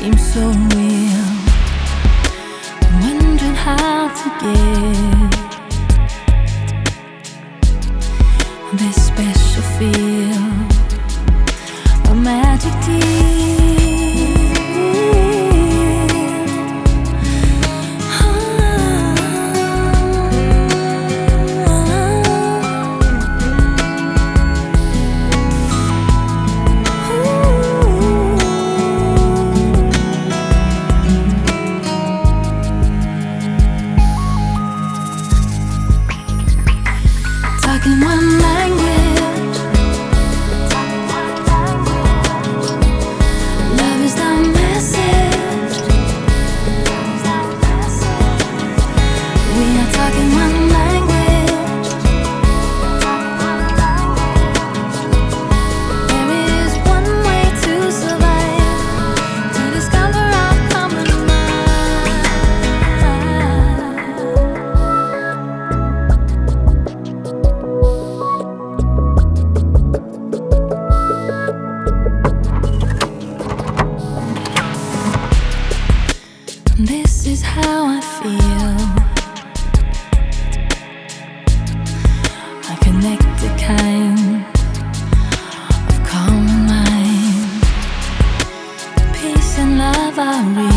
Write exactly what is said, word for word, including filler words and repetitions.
seems so real. I'm wondering how to get this special feel, a magic deal. Talking one language, love is the message. We are talking one language. There is one way to survive, to discover our common This is how I feel. I connect a kind of calm mind. Peace and love are real.